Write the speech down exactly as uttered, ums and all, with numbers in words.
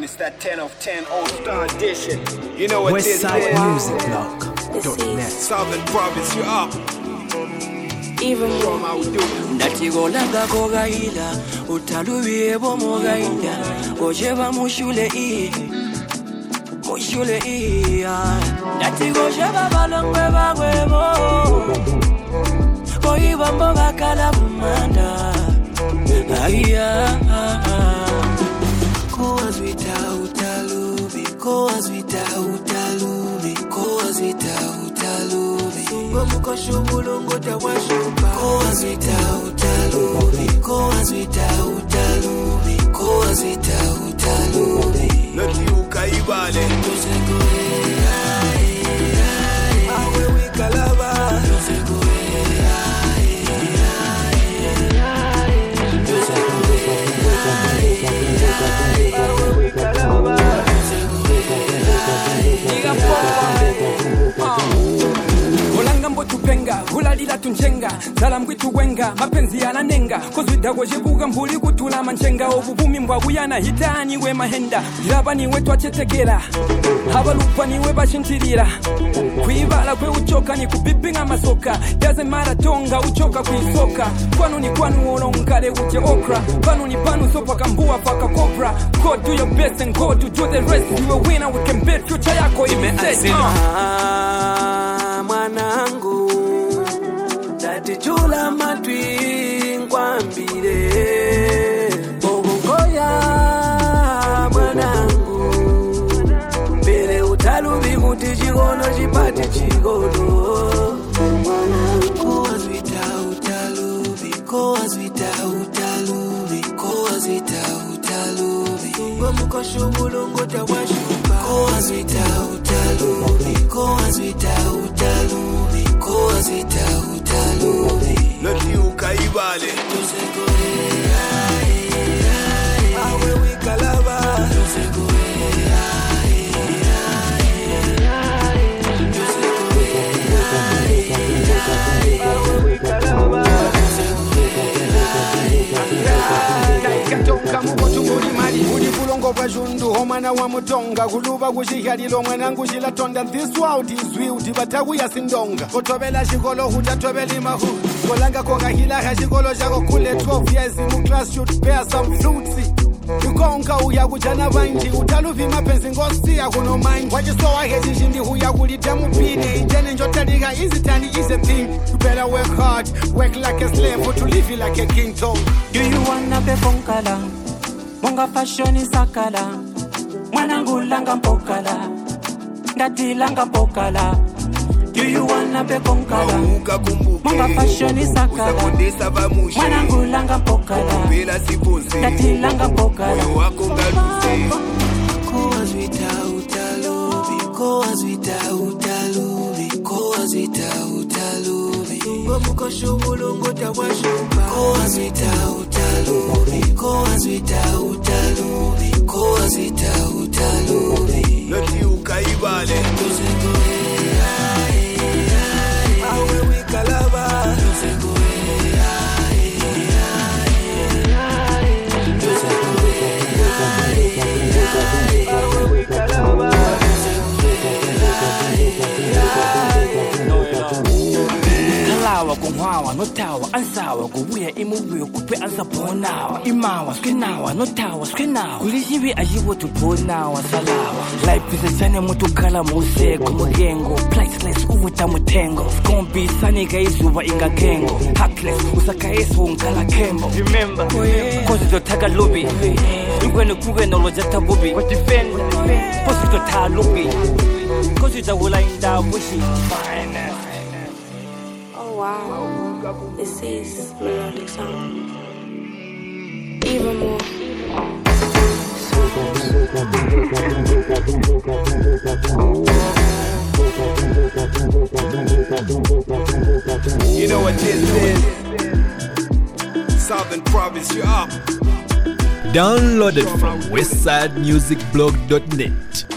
it's that ten of ten All-Star edition. You know what West this Side is? Music Blog dot net. Southern Province, you up. Even Show 'em how we do it. Ndatigolaga kogaila utaluye bomogainda gojeba mushule i mushule i ndatigojeba balongwe bagwebo koibambo bakala kumanda aya koas without alubi koas without alubi koas without alubi Gomuko bulungu tawashupa koas without alubi koas without alubi koas without alubi Nati ukaibale Tuseko ai ai awe wikalaba Tuseko ai ai Tuseko ai awe wikalaba Diga poa Olanga mbotu penga, ulalila tunjenga Zala mwitu wenga, mapenzi yananenga Kozwida gojebuga mbuli kutula manchenga Obubumi mbwaguyana hitani we mahenda Ilaba niwe twachetekela Habalupa niwe bashintirira Kuibala kwe uchoka ni kubibinga masoka Yaze maratonga uchoka kuisoka Kwanu ni kwanu olongale uche okra Panu ni panu sopa kambua faka cobra Go do your best and go to do the rest You a winner, we can bet future yako ime set Mwanangu Tatijula matwi nkwambire Obugoya mwanangu Bere utalubi muti chigono chipati chigono Koas without alubi Koas without alubi Koas without alubi Gomuko shubulungu tawashupa Koas without alubi Koas without alubi Koas without alubi Nati ukaibale Tuseko ai ai awe wikalaba Tuseko ai ai Tuseko ai awe wikalaba Katonga mubotunguli mali Uli bulongo bwa jundu Omana wa mutonga Kuluba kushikhalilo mwanangu shilatonda This world is wild Batagu ya sindonga Kotobela shikolo hutatobeli mahu Kolanga konga hilaha shikolo shako kule twelve years Mu class should bear some fruits Ukonga uya kujana banji Utaluvi mapenzi ngosi ya kuno mind Wajisowa hezi shindi huya kulita mupine Ijene njotalika easy tani easy thing You better work hard Work like a slave To live like a king tone Do you wanna be fonkala Munga fashion isakala Mwanangu langa mpokala Ngati langa mpokala Do you wanna be fonkala Mauka kumbuke Munga fashion isakala Usakondesa bamushe Mwanangu langa mpokala Bila siponse Ngati langa mpokala Moyo wako ngaluse Koas without alubi Koas without alubi Koas without alubi Gomuko shubulungu tawashupa Koas without alubi Koas without alubi Koas without alubi Nati ukaibale Tuseko ai ai awe wikalaba Tuseko ai ai Tuseko ai ai awe wikalaba Kalawa kungwawa notawa ansawa kubuya imubuyo kupe ansaponawa imawa skinawa notawa skinawa kulishibi ajibo tuponawa salawa life is a journey mutu kala muse kumugengo priceless uvuta mutengo skombi sani gaizuba inga kengo hackless usaka yesu unkala kembo remember kozi dotaga lubi ingwene kuge nolojata bubi what defend posi dota lubi kozi dawula inda bushi fine. wow, this is melodic sound. Even more. You know what this is? Southern Province, you up. Downloaded from westside music blog dot net.